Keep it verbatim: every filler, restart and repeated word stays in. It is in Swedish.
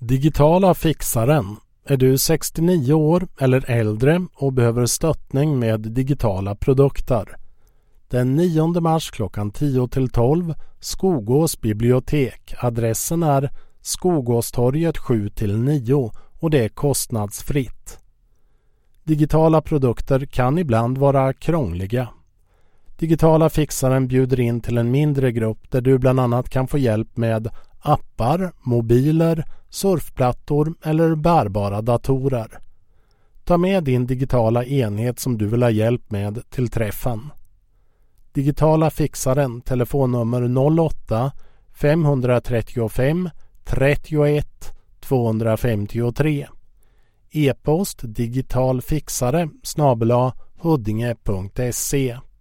Digitala fixaren. Är du sextionio år eller äldre och behöver stöttning med digitala produkter? Den nionde mars klockan tio till tolv, Skogås bibliotek. Adressen är Skogåstorget sju till nio och det är kostnadsfritt. Digitala produkter kan ibland vara krångliga. Digitala fixaren bjuder in till en mindre grupp där du bland annat kan få hjälp med appar, mobiler, surfplattor eller bärbara datorer. Ta med din digitala enhet som du vill ha hjälp med till träffen. Digitala fixaren, telefonnummer noll åtta fem tre fem trettioett tvåhundrafemtiotre. E-post digitalfixare snabel-a huddinge punkt se.